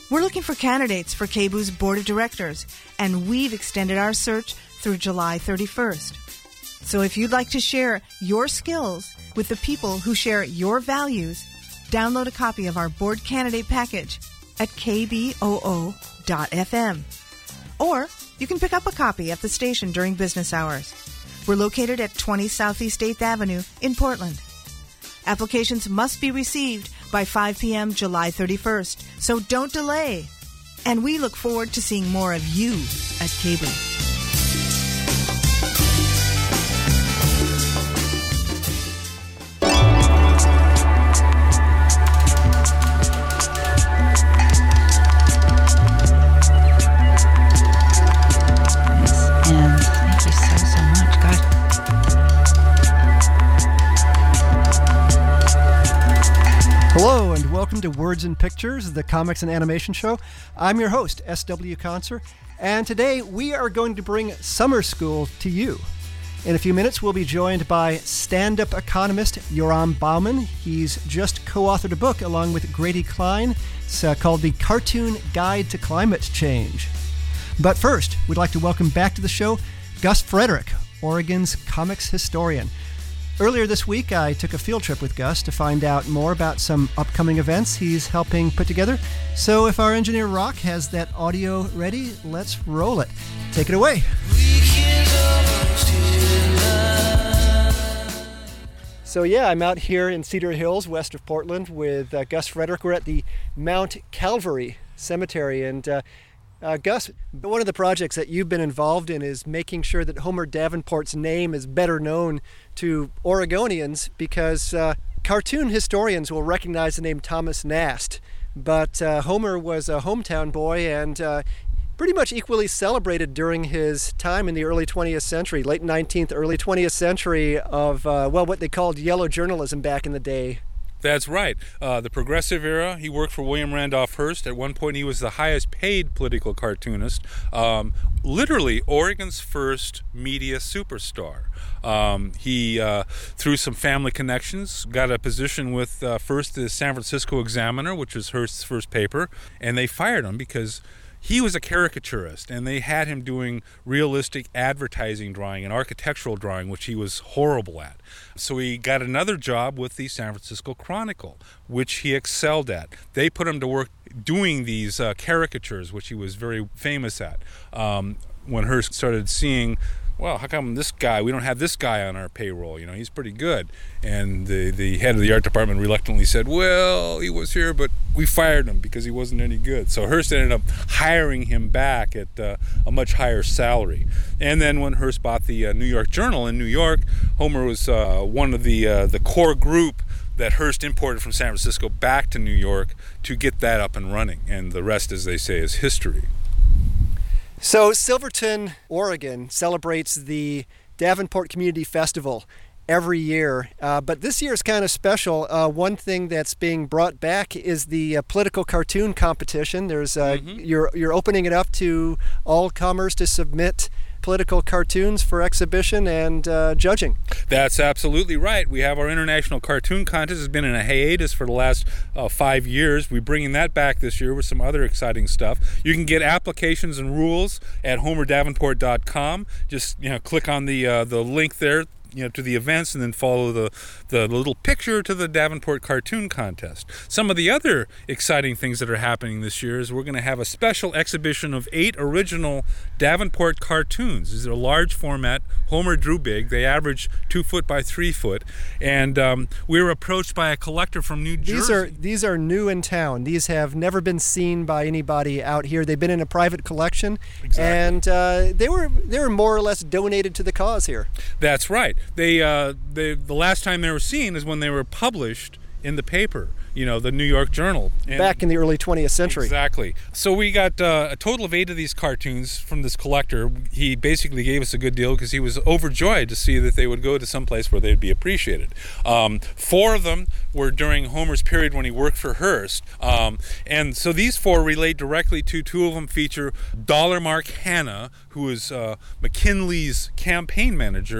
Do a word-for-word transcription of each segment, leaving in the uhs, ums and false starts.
We're looking for candidates for K B U's Board of Directors, and we've extended our search through July thirty-first. So if you'd like to share your skills with the people who share your values, download a copy of our board candidate package at k b o o dot f m. Or you can pick up a copy at the station during business hours. We're located at twenty Southeast eighth Avenue in Portland. Applications must be received by five p.m. July thirty-first, so don't delay. And we look forward to seeing more of you at K B U. Hello and welcome to Words and Pictures, the comics and animation show. I'm your host, S W Conser, and today we are going to bring summer school to you. In a few minutes, we'll be joined by stand-up economist Yoram Bauman. He's just co-authored a book along with Grady Klein. It's uh, called The Cartoon Guide to Climate Change. But first, we'd like to welcome back to the show Gus Frederick, Oregon's comics historian. Earlier this week, I took a field trip with Gus to find out more about some upcoming events he's helping put together. So if our engineer Rock has that audio ready, let's roll it. Take it away. So yeah, I'm out here in Cedar Hills, west of Portland, with uh, Gus Frederick. We're at the Mount Calvary Cemetery, and uh, Uh, Gus, one of the projects that you've been involved in is making sure that Homer Davenport's name is better known to Oregonians, because uh, cartoon historians will recognize the name Thomas Nast, but uh, Homer was a hometown boy and uh, pretty much equally celebrated during his time in the early twentieth century, late nineteenth, early twentieth century of, uh, well, what they called yellow journalism back in the day. That's right. Uh, the Progressive Era, he worked for William Randolph Hearst. At one point, he was the highest paid political cartoonist. Um, literally, Oregon's first media superstar. Um, he, uh, through some family connections, got a position with uh, first the San Francisco Examiner, which was Hearst's first paper, and they fired him because he was a caricaturist, and they had him doing realistic advertising drawing and architectural drawing, which he was horrible at. So he got another job with the San Francisco Chronicle, which he excelled at. They put him to work doing these uh, caricatures, which he was very famous at. Um, when Hearst started seeing, well, how come this guy, we don't have this guy on our payroll, you know, he's pretty good. And the, the head of the art department reluctantly said, well, he was here, but we fired him because he wasn't any good. So Hearst ended up hiring him back at uh, a much higher salary. And then when Hearst bought the uh, New York Journal in New York, Homer was uh, one of the, uh, the core group that Hearst imported from San Francisco back to New York to get that up and running. And the rest, as they say, is history. So Silverton, Oregon celebrates the Davenport Community Festival every year, uh, but this year is kind of special. Uh, one thing that's being brought back is the uh, political cartoon competition. There's uh, mm-hmm. you're you're opening it up to all comers to submit political cartoons for exhibition and uh, judging. That's absolutely right. We have our International Cartoon Contest. It's been in a hiatus for the last uh, five years. We're bringing that back this year with some other exciting stuff. You can get applications and rules at homer davenport dot com. Just you know, click on the uh, the link there, you know, to the events, and then follow the, the little picture to the Davenport Cartoon Contest. Some of the other exciting things that are happening this year is we're going to have a special exhibition of eight original Davenport cartoons. These are large format. Homer drew big. They average two foot by three foot. And um, we were approached by a collector from New Jersey. These are these are new in town. These have never been seen by anybody out here. They've been in a private collection. Exactly. And uh, they were they were more or less donated to the cause here. That's right. They, uh, they, the last time they were seen is when they were published in the paper, you know, the New York Journal. And back in the early twentieth century. Exactly. So we got uh, a total of eight of these cartoons from this collector. He basically gave us a good deal because he was overjoyed to see that they would go to some place where they'd be appreciated. Um, four of them were during Homer's period when he worked for Hearst. Um, and so these four relate directly to, two of them feature Dollar Mark Hanna, who was uh, McKinley's campaign manager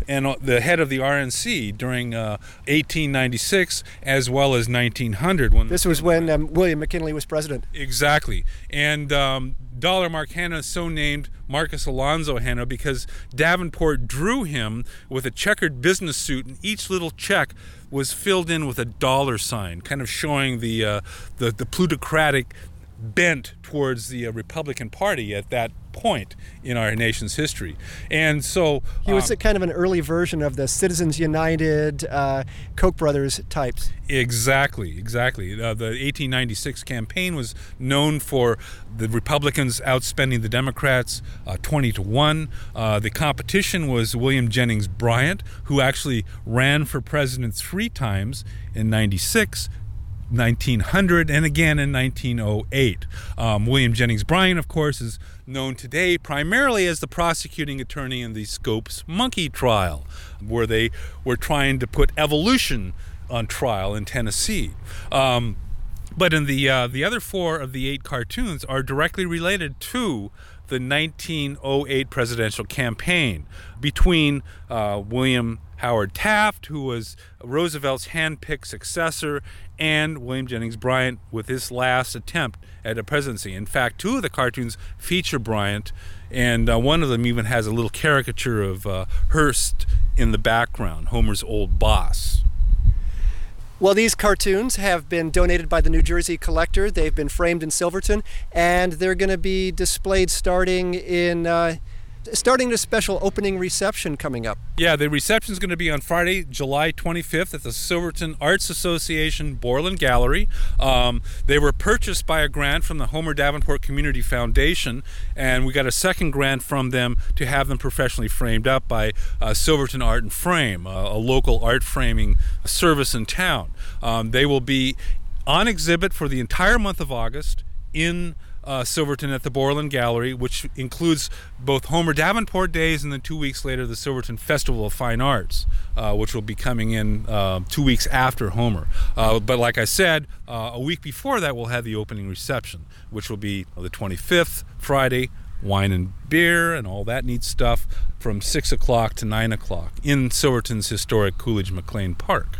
and the head of the R N C during uh, eighteen ninety-six as well as nineteen hundred. When this was when um, William McKinley was president. Exactly. And um, Dollar Mark Hanna is so named Marcus Alonzo Hanna because Davenport drew him with a checkered business suit, and each little check was filled in with a dollar sign, kind of showing the uh, the, the plutocratic bent towards the uh, Republican Party at that point in our nation's history. And so he was um, a kind of an early version of the Citizens United, uh, Koch brothers types. Exactly, exactly. Uh, the eighteen ninety-six campaign was known for the Republicans outspending the Democrats uh, twenty to one. Uh, the competition was William Jennings Bryan, who actually ran for president three times in ninety-six, nineteen hundred, and again in nineteen oh eight. Um, William Jennings Bryan, of course, is known today primarily as the prosecuting attorney in the Scopes Monkey trial, where they were trying to put evolution on trial in Tennessee. Um, but in the uh, the other four of the eight cartoons are directly related to the nineteen oh eight presidential campaign between uh, William Howard Taft, who was Roosevelt's hand-picked successor, and William Jennings Bryan with his last attempt at a presidency. In fact, two of the cartoons feature Bryant, and uh, one of them even has a little caricature of uh, Hearst in the background, Homer's old boss. Well, these cartoons have been donated by the New Jersey Collector. They've been framed in Silverton, and they're going to be displayed starting in uh, starting a special opening reception coming up. Yeah, the reception is going to be on Friday, July twenty-fifth at the Silverton Arts Association Borland Gallery. Um, they were purchased by a grant from the Homer Davenport Community Foundation, and we got a second grant from them to have them professionally framed up by uh, Silverton Art and Frame, uh, a local art framing service in town. Um, they will be on exhibit for the entire month of August in Uh, Silverton at the Borland Gallery, which includes both Homer Davenport Days and then two weeks later the Silverton Festival of Fine Arts, uh, which will be coming in uh, two weeks after Homer. Uh, but like I said, uh, a week before that we'll have the opening reception, which will be the twenty-fifth, Friday, wine and beer and all that neat stuff from six o'clock to nine o'clock in Silverton's historic Coolidge McLean Park.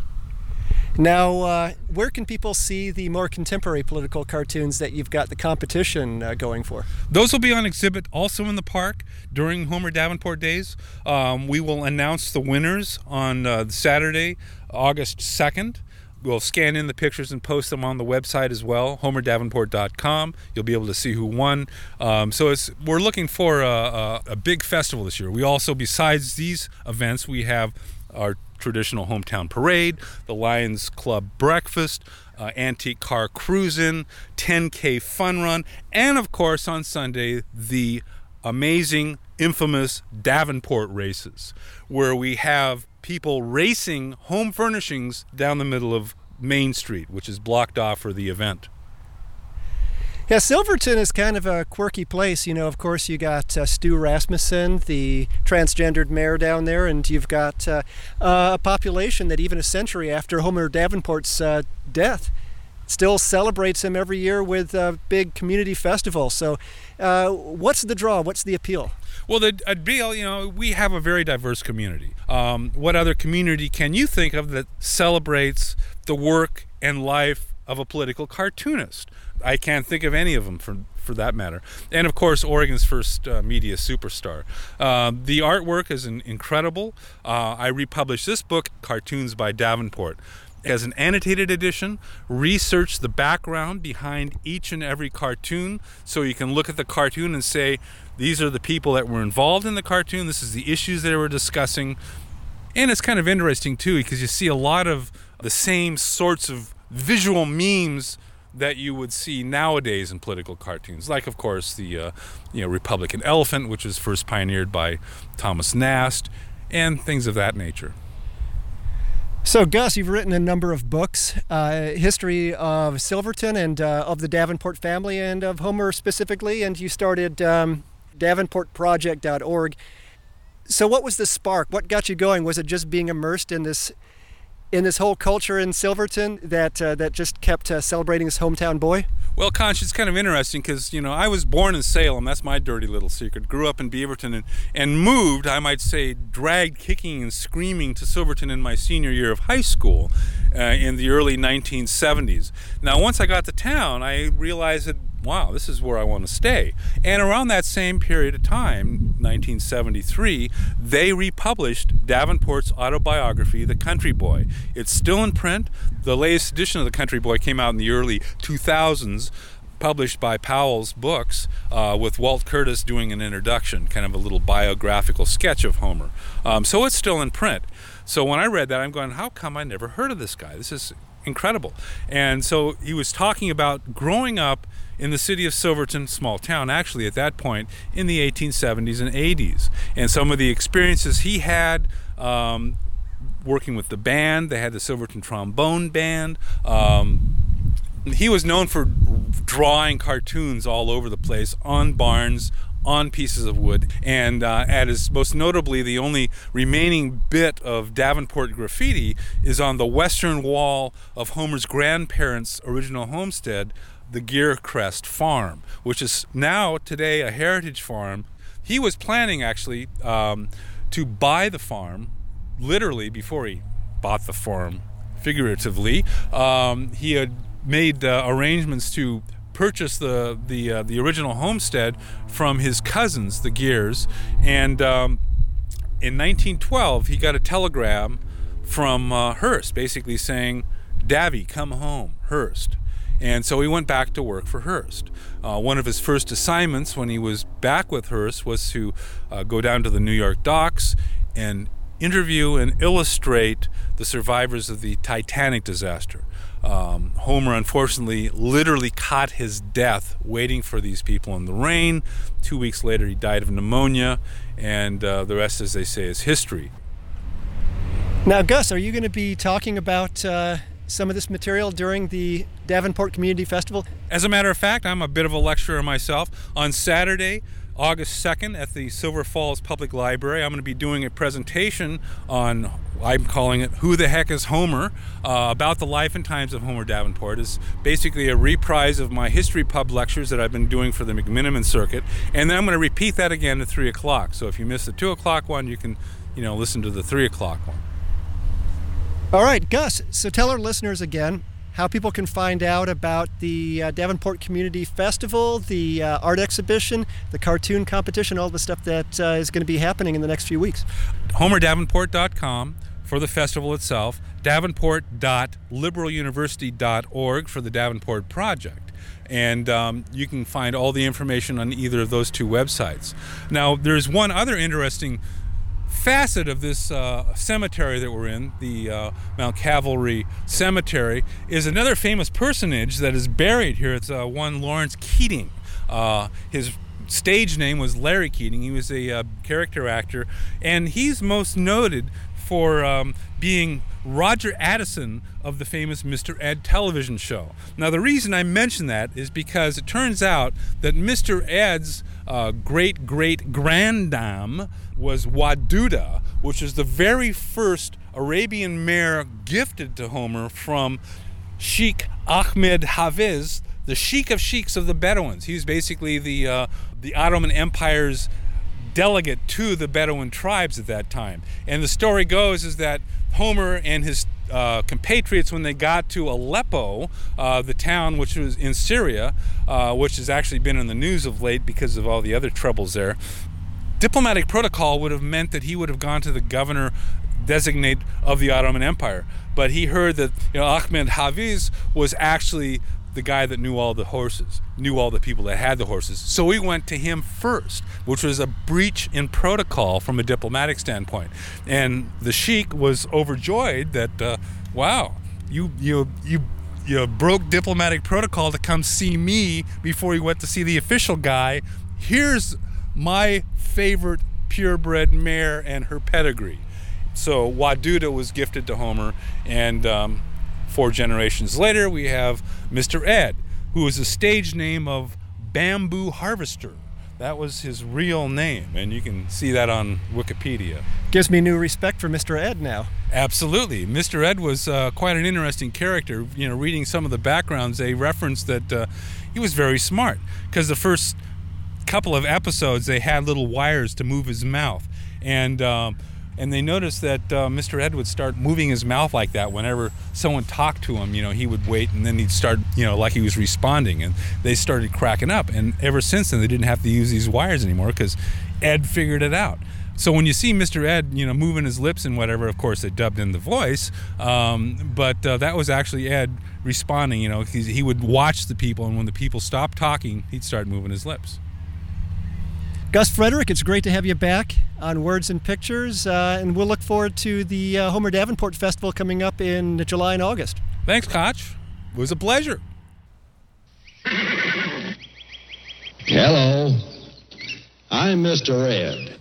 Now, uh, where can people see the more contemporary political cartoons that you've got the competition uh, going for? Those will be on exhibit also in the park during Homer Davenport Days. Um, we will announce the winners on uh, Saturday, August second. We'll scan in the pictures and post them on the website as well, homer davenport dot com. You'll be able to see who won. Um, so it's, we're looking for a, a, a big festival this year. We also, besides these events, we have our traditional hometown parade, the Lions Club breakfast, uh, antique car cruising, ten K fun run, and of course on Sunday the amazing, infamous Davenport races, where we have people racing home furnishings down the middle of Main Street, which is blocked off for the event. Yeah, Silverton is kind of a quirky place. You know, of course, you got uh, Stu Rasmussen, the transgendered mayor down there, and you've got uh, uh, a population that even a century after Homer Davenport's uh, death still celebrates him every year with a big community festival. So uh, what's the draw? What's the appeal? Well, the appeal, you know, we have a very diverse community. Um, what other community can you think of that celebrates the work and life of a political cartoonist? I can't think of any of them for for that matter. And of course, Oregon's first uh, media superstar. Uh, the artwork is an incredible. Uh, I republished this book, Cartoons by Davenport, as an annotated edition. Research the background behind each and every cartoon, so you can look at the cartoon and say, these are the people that were involved in the cartoon. This is the issues they were discussing. And it's kind of interesting too, because you see a lot of the same sorts of visual memes that you would see nowadays in political cartoons, like of course the uh, you know Republican elephant, which was first pioneered by Thomas Nast, and things of that nature. So Gus, you've written a number of books, uh, history of Silverton and uh, of the Davenport family and of Homer specifically, and you started um, davenport project dot org. So what was the spark? What got you going? Was it just being immersed in this in this whole culture in Silverton that uh, that just kept uh, celebrating this hometown boy? Well, Conch, it's kind of interesting because, you know, I was born in Salem. That's my dirty little secret. Grew up in Beaverton and, and moved, I might say, dragged kicking and screaming to Silverton in my senior year of high school uh, in the early nineteen seventies. Now, once I got to town, I realized that, wow, this is where I want to stay. And around that same period of time, nineteen seventy-three, they republished Davenport's autobiography, The Country Boy. It's still in print. The latest edition of The Country Boy came out in the early two thousands, published by Powell's Books, uh, with Walt Curtis doing an introduction, kind of a little biographical sketch of Homer. Um, so it's still in print. So when I read that, I'm going, how come I never heard of this guy? This is incredible. And so he was talking about growing up in the city of Silverton, small town actually at that point, in the eighteen seventies and eighties, and some of the experiences he had um, working with the band. They had the Silverton Trombone Band. Um, he was known for drawing cartoons all over the place on barns, on pieces of wood, and uh, at his most notably, the only remaining bit of Davenport graffiti is on the western wall of Homer's grandparents' original homestead, the Gearcrest Farm, which is now today a heritage farm. He was planning actually um, to buy the farm, literally before he bought the farm, figuratively. Um, he had made uh, arrangements to purchase the the uh, the original homestead from his cousins, the Gears, and um, in nineteen twelve he got a telegram from uh, Hearst, basically saying, "Davy, come home, Hearst." And so he went back to work for Hearst. Uh, one of his first assignments when he was back with Hearst was to uh, go down to the New York docks and interview and illustrate the survivors of the Titanic disaster. Um, Homer, unfortunately, literally caught his death waiting for these people in the rain. Two weeks later, he died of pneumonia, and uh, the rest, as they say, is history. Now, Gus, are you going to be talking about uh, some of this material during the Davenport Community Festival? As a matter of fact, I'm a bit of a lecturer myself. On Saturday, August second, at the Silver Falls Public Library, I'm going to be doing a presentation on, I'm calling it Who the Heck is Homer, uh, about the life and times of Homer Davenport. It's basically a reprise of my history pub lectures that I've been doing for the McMiniman circuit, and then I'm going to repeat that again at three o'clock. So if you missed the two o'clock one, you can, you know, listen to the three o'clock one. All right, Gus, so tell our listeners again how people can find out about the uh, Davenport Community Festival, the uh, art exhibition, the cartoon competition, all the stuff that uh, is going to be happening in the next few weeks. Homer Davenport dot com for the festival itself, Davenport dot liberal university dot org for the Davenport Project. And um, you can find all the information on either of those two websites. Now, there's one other interesting facet of this uh, cemetery that we're in, the uh, Mount Calvary Cemetery, is another famous personage that is buried here. It's uh, one Lawrence Keating. Uh, his stage name was Larry Keating. He was a uh, character actor, and he's most noted for um, being Roger Addison of the famous Mister Ed television show. Now, the reason I mention that is because it turns out that Mister Ed's uh, great-great-granddam was Waduda, which is the very first Arabian mare gifted to Homer from Sheikh Ahmed Hafiz, the Sheikh of Sheiks of the Bedouins. He's basically the uh, the Ottoman Empire's delegate to the Bedouin tribes at that time. And the story goes is that Homer and his uh, compatriots, when they got to Aleppo, uh, the town which was in Syria, uh, which has actually been in the news of late because of all the other troubles there, diplomatic protocol would have meant that he would have gone to the governor designate of the Ottoman Empire. But he heard that, you know, Ahmed Hafiz was actually the guy that knew all the horses, knew all the people that had the horses. So we went to him first, which was a breach in protocol from a diplomatic standpoint. And the sheik was overjoyed that, uh, wow, you you you you broke diplomatic protocol to come see me before you went to see the official guy. Here's my favorite purebred mare and her pedigree. So Waduda was gifted to Homer, and um, four generations later, we have Mister Ed, who is a stage name of Bamboo Harvester. That was his real name, and you can see that on Wikipedia. Gives me new respect for Mister Ed now. Absolutely. Mister Ed was uh, quite an interesting character. You know, reading some of the backgrounds, they referenced that uh, he was very smart, because the first couple of episodes they had little wires to move his mouth, and um, and they noticed that uh, Mister Ed would start moving his mouth like that whenever someone talked to him. You know, he would wait, and then he'd start, you know, like he was responding, and they started cracking up. And ever since then, they didn't have to use these wires anymore, because Ed figured it out. So when you see Mister Ed, you know, moving his lips and whatever, of course, they dubbed in the voice, um, but uh, that was actually Ed responding. You know, he, he would watch the people, and when the people stopped talking, he'd start moving his lips. Gus Frederick, it's great to have you back on Words and Pictures, uh, and we'll look forward to the uh, Homer Davenport Festival coming up in July and August. Thanks, Koch. It was a pleasure. Hello, I'm Mister Ed.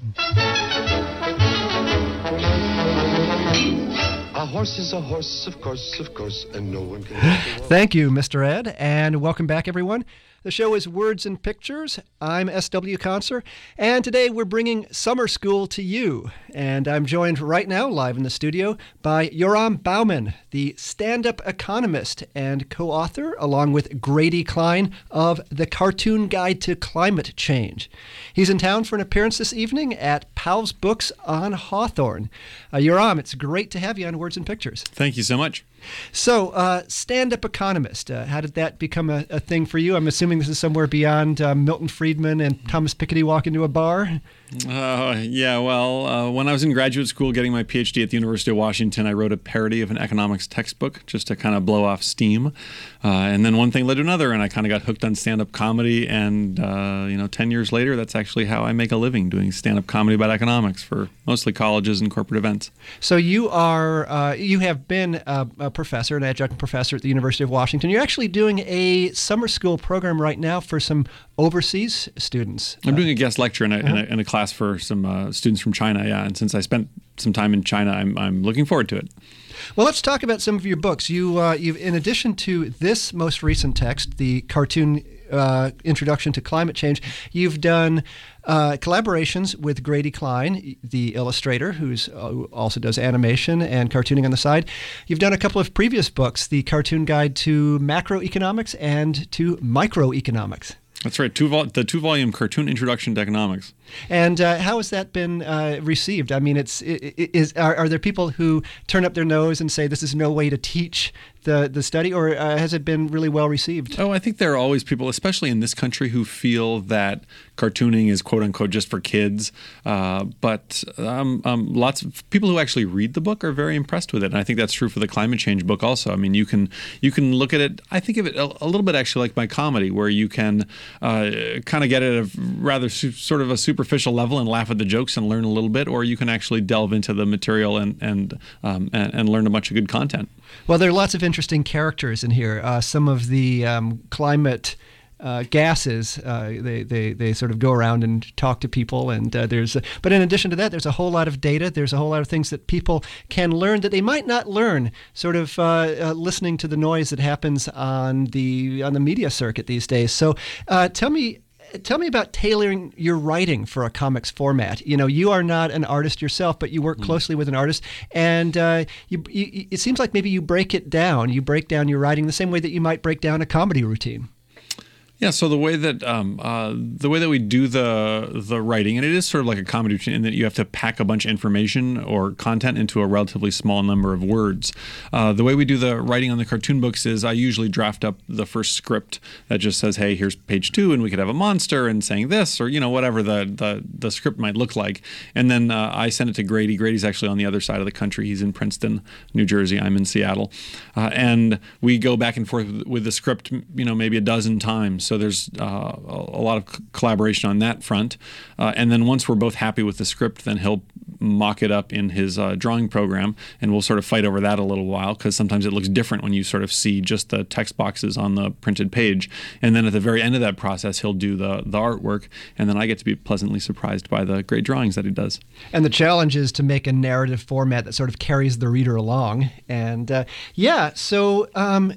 A horse is a horse, of course, of course, and no one can... Thank you, Mister Ed, and welcome back, everyone. The show is Words and Pictures. I'm S W Conser, and today we're bringing summer school to you. And I'm joined right now, live in the studio, by Yoram Bauman, the stand-up economist and co-author, along with Grady Klein, of The Cartoon Guide to Climate Change. He's in town for an appearance this evening at Powell's Books on Hawthorne. Uh, Yoram, it's great to have you on Words and Pictures. Thank you so much. So, uh, stand-up economist, uh, how did that become a, a thing for you? I'm assuming this is somewhere beyond uh, Milton Friedman and Thomas Piketty walk into a bar? Uh, yeah, well, uh, when I was in graduate school getting my P H D at the University of Washington, I wrote a parody of an economics textbook just to kind of blow off steam. Uh, and then one thing led to another, and I kind of got hooked on stand-up comedy. And, uh, you know, ten years later, that's actually how I make a living, doing stand-up comedy about economics for mostly colleges and corporate events. So you are, uh, you have been a, a professor, an adjunct professor at the University of Washington. You're actually doing a summer school program right now for some overseas students. I'm uh, doing a guest lecture in a, uh-huh. in a, in a class for some uh, students from China, yeah. And since I spent some time in China, I'm, I'm looking forward to it. Well, let's talk about some of your books. You, uh, you've, in addition to this most recent text, the cartoon uh, Introduction to Climate Change, you've done uh, collaborations with Grady Klein, the illustrator, who's uh, also does animation and cartooning on the side. You've done a couple of previous books, the Cartoon Guide to Macroeconomics and to Microeconomics. That's right, two vol- the two-volume Cartoon Introduction to Economics. And uh, how has that been uh, received? I mean, it's it, it is are, are there people who turn up their nose and say this is no way to teach the the study, or uh, has it been really well received? Oh, I think there are always people, especially in this country, who feel that cartooning is quote unquote just for kids. Uh, but um, um, lots of people who actually read the book are very impressed with it, and I think that's true for the climate change book also. I mean, you can you can look at it. I think of it a, a little bit actually like my comedy, where you can uh, kind of get at a rather su- sort of a superficial level and laugh at the jokes and learn a little bit, or you can actually delve into the material and and um, and, and learn a bunch of good content. Well, there are lots of interesting characters in here. Uh, some of the um, climate uh, gases, uh, they, they they sort of go around and talk to people, and uh, there's. A, but in addition to that, there's a whole lot of data. There's a whole lot of things that people can learn that they might not learn, sort of uh, uh, listening to the noise that happens on the on the media circuit these days. So, uh, tell me. Tell me about tailoring your writing for a comics format. You know, you are not an artist yourself, but you work closely with an artist, and uh, you, you, it seems like maybe you break it down. You break down your writing the same way that you might break down a comedy routine. Yeah, so the way that um, uh, the way that we do the the writing, and it is sort of like a comedy routine in that you have to pack a bunch of information or content into a relatively small number of words. Uh, the way we do the writing on the cartoon books is I usually draft up the first script that just says, hey, here's page two, and we could have a monster and saying this, or you know whatever the the, the script might look like. And then uh, I send it to Grady. Grady's actually on the other side of the country. He's in Princeton, New Jersey. I'm in Seattle, uh, and we go back and forth with, with the script, you know, maybe a dozen times. So there's uh, a lot of c- collaboration on that front. Uh, and then once we're both happy with the script, then he'll mock it up in his uh, drawing program, and we'll sort of fight over that a little while because sometimes it looks different when you sort of see just the text boxes on the printed page. And then at the very end of that process, he'll do the, the artwork, and then I get to be pleasantly surprised by the great drawings that he does. And the challenge is to make a narrative format that sort of carries the reader along. And uh, yeah, so... Um,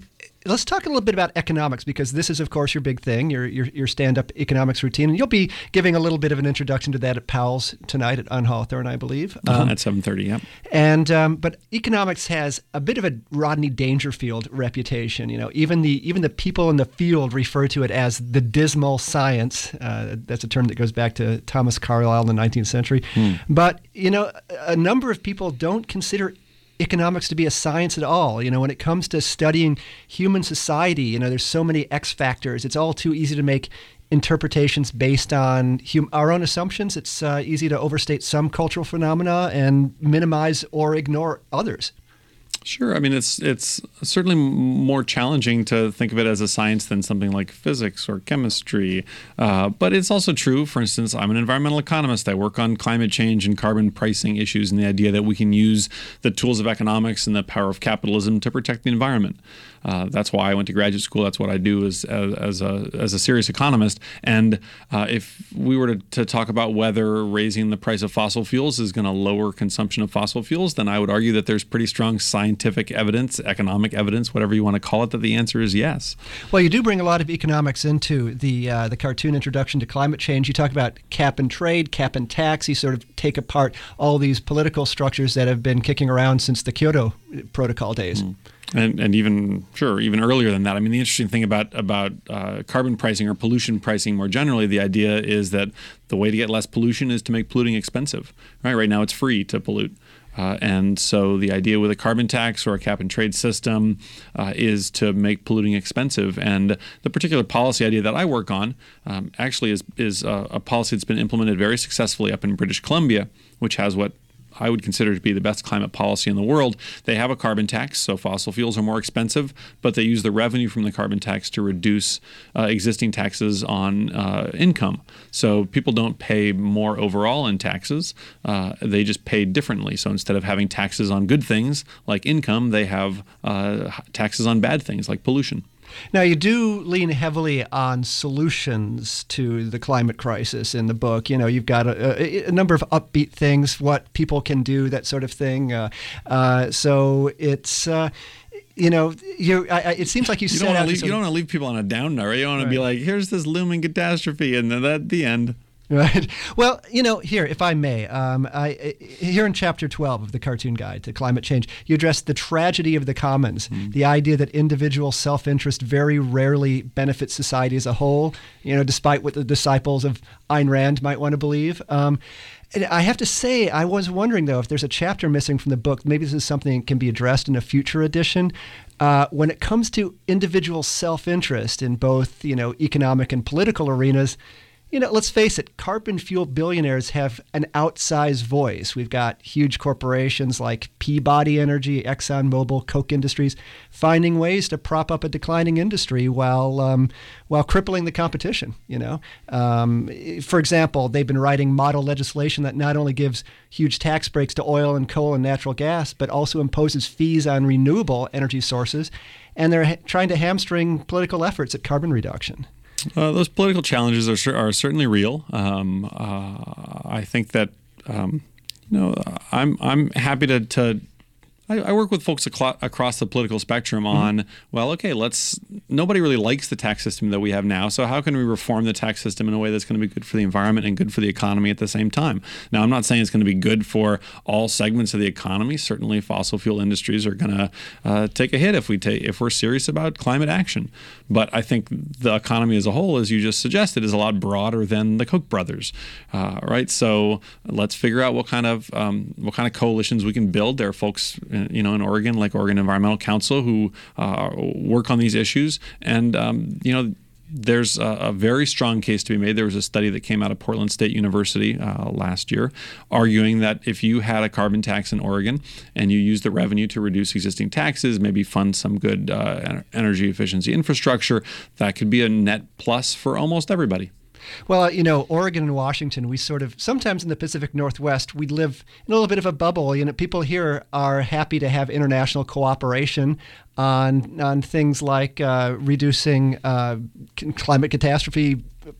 let's talk a little bit about economics, because this is, of course, your big thing, your your, your stand-up economics routine. And you'll be giving a little bit of an introduction to that at Powell's tonight at Unhawthorne, I believe. Uh, Um, at seven thirty, yeah. And um, but economics has a bit of a Rodney Dangerfield reputation. You know, even the even the people in the field refer to it as the dismal science. Uh, that's a term that goes back to Thomas Carlyle in the nineteenth century. Hmm. But you know, a number of people don't consider economics to be a science at all. You know, when it comes to studying human society, you know, there's so many X factors. It's all too easy to make interpretations based on hum- our own assumptions. It's uh, easy to overstate some cultural phenomena and minimize or ignore others. Sure. I mean, it's it's certainly more challenging to think of it as a science than something like physics or chemistry. Uh, but it's also true, for instance, I'm an environmental economist. I work on climate change and carbon pricing issues and the idea that we can use the tools of economics and the power of capitalism to protect the environment. Uh, that's why I went to graduate school. That's what I do as as, as a as a serious economist. And uh, if we were to, to talk about whether raising the price of fossil fuels is going to lower consumption of fossil fuels, then I would argue that there's pretty strong scientific evidence, economic evidence, whatever you want to call it, that the answer is yes. Well, you do bring a lot of economics into the uh, the cartoon introduction to climate change. You talk about cap and trade, cap and tax. You sort of take apart all these political structures that have been kicking around since the Kyoto Protocol days. Mm. And, and even, sure, even earlier than that. I mean, the interesting thing about, about uh, carbon pricing or pollution pricing more generally, the idea is that the way to get less pollution is to make polluting expensive. Right, right now it's free to pollute. Uh, and so the idea with a carbon tax or a cap and trade system uh, is to make polluting expensive. And the particular policy idea that I work on um, actually is, is a, a policy that's been implemented very successfully up in British Columbia, which has what I would consider to be the best climate policy in the world. They have a carbon tax, so fossil fuels are more expensive, but they use the revenue from the carbon tax to reduce uh, existing taxes on uh, income. So people don't pay more overall in taxes. Uh, they just pay differently. So instead of having taxes on good things like income, they have uh, taxes on bad things like pollution. Now, you do lean heavily on solutions to the climate crisis in the book. You know, you've got a, a number of upbeat things, what people can do, that sort of thing. Uh, uh, so it's, uh, you know, you. I, I, it seems like you, you set don't out. Leave, to you don't want to leave people on a down note, right? You don't want right. to be like, here's this looming catastrophe, and then at the end. Right. Well, you know, here, if I may, um, I, here in Chapter twelve of the Cartoon Guide to Climate Change, you address the tragedy of the commons, mm-hmm. the idea that individual self-interest very rarely benefits society as a whole, you know, despite what the disciples of Ayn Rand might want to believe. Um, and I have to say, I was wondering, though, if there's a chapter missing from the book, maybe this is something that can be addressed in a future edition. Uh, when it comes to individual self-interest in both, you know, economic and political arenas, you know, let's face it, carbon fuel billionaires have an outsized voice. We've got huge corporations like Peabody Energy, ExxonMobil, Koch Industries, finding ways to prop up a declining industry while um, while crippling the competition, you know. Um, for example, they've been writing model legislation that not only gives huge tax breaks to oil and coal and natural gas, but also imposes fees on renewable energy sources, and they're ha- trying to hamstring political efforts at carbon reduction. Uh, those political challenges are are certainly real. Um, uh, I think that um, you know I'm I'm happy to to. I, I work with folks aclo- across the political spectrum on, mm-hmm. well, okay, let's, nobody really likes the tax system that we have now, so how can we reform the tax system in a way that's going to be good for the environment and good for the economy at the same time? Now, I'm not saying it's going to be good for all segments of the economy. Certainly, fossil fuel industries are going to uh, take a hit if we take if we're serious about climate action. But I think the economy as a whole, as you just suggested, is a lot broader than the Koch brothers, uh, right? So let's figure out what kind of um, what kind of coalitions we can build. There are folks, you know, in Oregon, like Oregon Environmental Council, who uh, work on these issues, and um, you know. There's a, a very strong case to be made. There was a study that came out of Portland State University uh, last year arguing that if you had a carbon tax in Oregon and you used the revenue to reduce existing taxes, maybe fund some good uh, energy efficiency infrastructure, that could be a net plus for almost everybody. Well, you know, Oregon and Washington, we sort of, sometimes in the Pacific Northwest, we live in a little bit of a bubble. You know, people here are happy to have international cooperation on on things like uh, reducing uh, climate catastrophe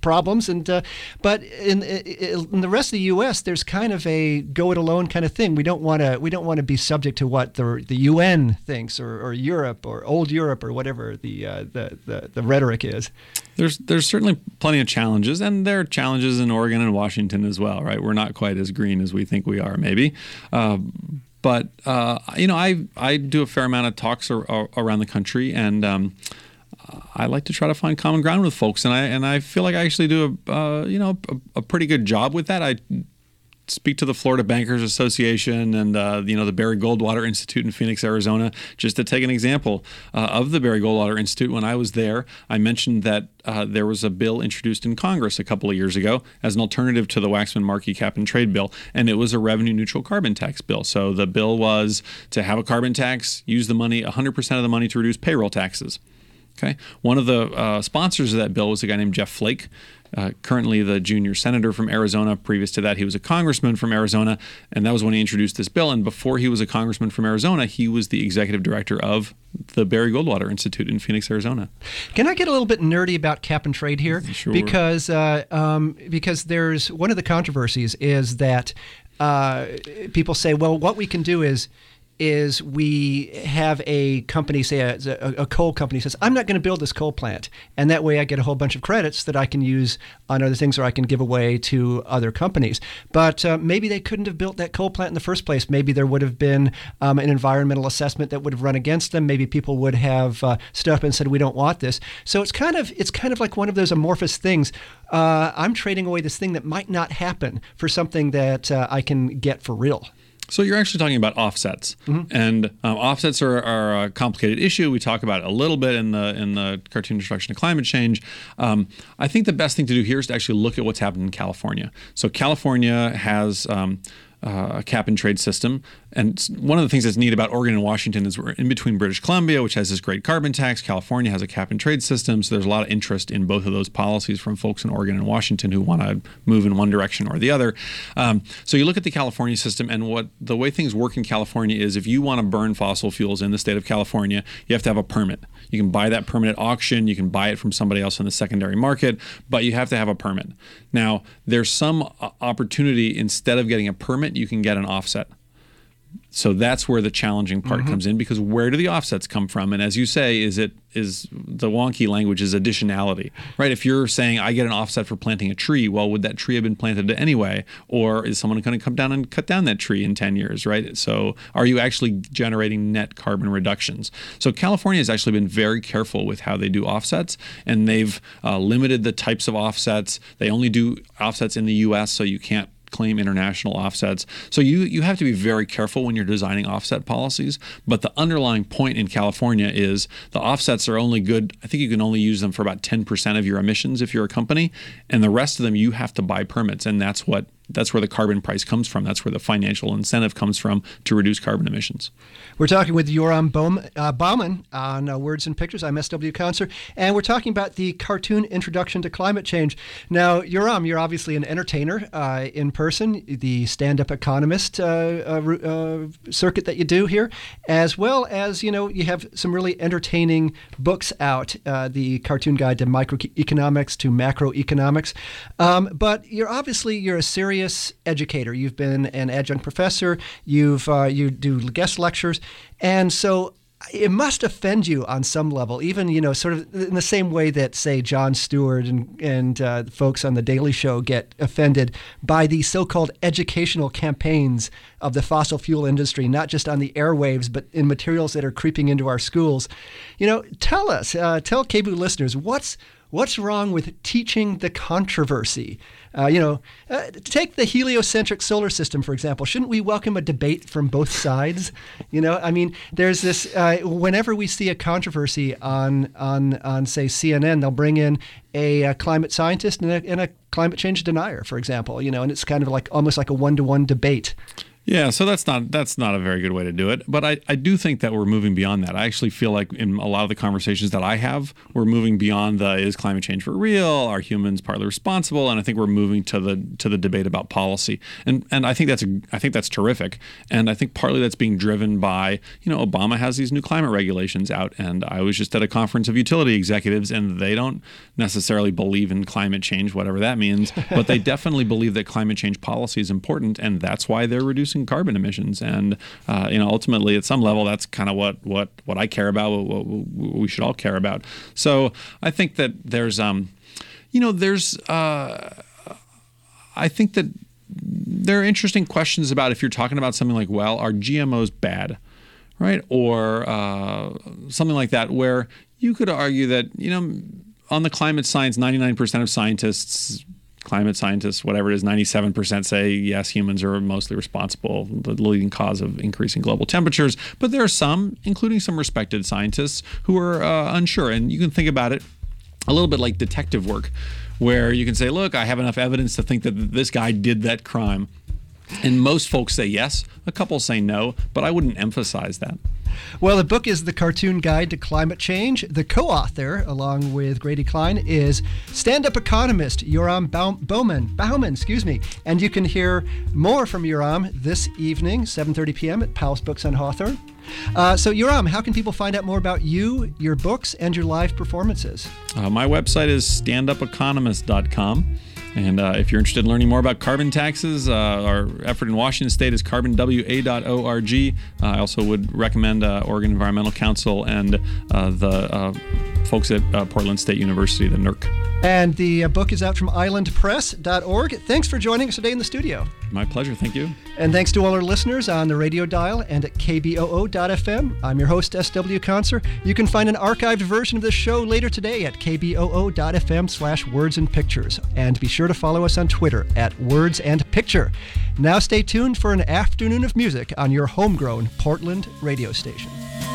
problems. And uh, but in, in the rest of the U S, there's kind of a go it alone kind of thing. We don't want to we don't want to be subject to what the the U N thinks, or, or Europe, or old Europe, or whatever the, uh, the the the rhetoric is. There's there's certainly plenty of challenges, and there are challenges in Oregon and Washington as well, right? We're not quite as green as we think we are, maybe. Uh, but uh, you know, I I do a fair amount of talks ar- ar- around the country, and um, I like to try to find common ground with folks, and I and I feel like I actually do a uh, you know a, a pretty good job with that. I speak to the Florida Bankers Association and uh, you know the Barry Goldwater Institute in Phoenix, Arizona. Just to take an example uh, of the Barry Goldwater Institute, when I was there, I mentioned that uh, there was a bill introduced in Congress a couple of years ago as an alternative to the Waxman-Markey cap and trade bill, and it was a revenue-neutral carbon tax bill. So the bill was to have a carbon tax, use the money, one hundred percent of the money to reduce payroll taxes. Okay, one of the uh, sponsors of that bill was a guy named Jeff Flake. Uh, currently the junior senator from Arizona. Previous to that, he was a congressman from Arizona, and that was when he introduced this bill. And before he was a congressman from Arizona, he was the executive director of the Barry Goldwater Institute in Phoenix, Arizona. Can I get a little bit nerdy about cap and trade here? Sure. Because uh, um, because there's one of the controversies is that uh, people say, well, what we can do is. is we have a company, say a, a, a coal company says, I'm not going to build this coal plant. And that way I get a whole bunch of credits that I can use on other things, or I can give away to other companies. But uh, maybe they couldn't have built that coal plant in the first place. Maybe there would have been um, an environmental assessment that would have run against them. Maybe people would have uh, stood up and said, we don't want this. So it's kind of it's kind of like one of those amorphous things. Uh, I'm trading away this thing that might not happen for something that uh, I can get for real. So you're actually talking about offsets, mm-hmm. and um, offsets are, are a complicated issue. We talk about it a little bit in the in the cartoon introduction to climate change. Um, I think the best thing to do here is to actually look at what's happened in California. So California has um, uh, a cap and trade system, and one of the things that's neat about Oregon and Washington is we're in between British Columbia, which has this great carbon tax. California has a cap and trade system, so there's a lot of interest in both of those policies from folks in Oregon and Washington who want to move in one direction or the other. Um, so you look at the California system, and what the way things work in California is if you want to burn fossil fuels in the state of California, you have to have a permit. You can buy that permit at auction, you can buy it from somebody else in the secondary market, but you have to have a permit. Now, there's some opportunity, instead of getting a permit, you can get an offset. So that's where the challenging part mm-hmm. comes in, because where do the offsets come from? And as you say, is it is the wonky language is additionality, right? If you're saying I get an offset for planting a tree, well, would that tree have been planted anyway? Or is someone going to come down and cut down that tree in ten years, right? So are you actually generating net carbon reductions? So California has actually been very careful with how they do offsets, and they've uh, limited the types of offsets. They only do offsets in the U S, so you can't claim international offsets. So you you have to be very careful when you're designing offset policies. But the underlying point in California is the offsets are only good, I think you can only use them for about ten percent of your emissions if you're a company, and the rest of them you have to buy permits, and that's what that's where the carbon price comes from. That's where the financial incentive comes from to reduce carbon emissions. We're talking with Yoram Baum, uh, Bauman on uh, Words and Pictures. I'm S W Conser, and we're talking about the cartoon introduction to climate change. Now, Yoram, you're obviously an entertainer uh, in person, the stand-up economist uh, uh, uh, circuit that you do here, as well as, you know, you have some really entertaining books out, uh, the Cartoon Guide to Microeconomics to Macroeconomics. Um, but you're obviously, you're a serious educator. You've been an adjunct professor. You've uh, you do guest lectures, and so it must offend you on some level, even, you know, sort of in the same way that, say, Jon Stewart and and uh, folks on The Daily Show get offended by the so-called educational campaigns of the fossil fuel industry, not just on the airwaves, but in materials that are creeping into our schools. You know, tell us, uh, tell K B O O listeners, what's What's wrong with teaching the controversy? Uh, you know, uh, take the heliocentric solar system, for example. Shouldn't we welcome a debate from both sides? You know, I mean, there's this, uh, whenever we see a controversy on, on, on say, C N N, they'll bring in a, a climate scientist and a, and a climate change denier, for example, you know, and it's kind of like almost like a one-to-one debate. Yeah, so that's not that's not a very good way to do it. But I, I do think that we're moving beyond that. I actually feel like in a lot of the conversations that I have, we're moving beyond the is climate change for real? Are humans partly responsible? And I think we're moving to the to the debate about policy. And and I think that's a, I think that's terrific. And I think partly that's being driven by, you know, Obama has these new climate regulations out. And I was just at a conference of utility executives, and they don't necessarily believe in climate change, whatever that means, but they definitely believe that climate change policy is important, and that's why they're reducing carbon emissions. And uh, you know, ultimately, at some level, that's kind of what what what I care about, what, what we should all care about. So I think that there's um you know there's uh I think that there are interesting questions about if you're talking about something like, well, are G M Os bad, right? Or uh, something like that, where you could argue that, you know, on the climate science, ninety-nine percent of scientists, climate scientists, whatever it is, ninety-seven percent say, yes, humans are mostly responsible, the leading cause of increasing global temperatures. But there are some, including some respected scientists, who are uh, unsure. And you can think about it a little bit like detective work, where you can say, look, I have enough evidence to think that this guy did that crime. And most folks say yes. A couple say no, but I wouldn't emphasize that. Well, the book is The Cartoon Guide to Climate Change. The co-author, along with Grady Klein, is stand-up economist Yoram Bauman. Bauman, excuse me. And you can hear more from Yoram this evening, seven thirty p.m. at Powell's Books on Hawthorne. Uh, so, Yoram, how can people find out more about you, your books, and your live performances? Uh, my website is stand up economist dot com. And uh, if you're interested in learning more about carbon taxes, uh, our effort in Washington State is carbon w a dot org. Uh, I also would recommend uh, Oregon Environmental Council and uh, the uh, folks at uh, Portland State University, the N E R C. And the uh, book is out from island press dot org. Thanks for joining us today in the studio. My pleasure. Thank you. And thanks to all our listeners on the radio dial and at K B O O dot F M. I'm your host, S W Conser. You can find an archived version of this show later today at K B O O dot F M slash Words and Pictures. And be sure to follow us on Twitter at Words and Picture. Now stay tuned for an afternoon of music on your homegrown Portland radio station.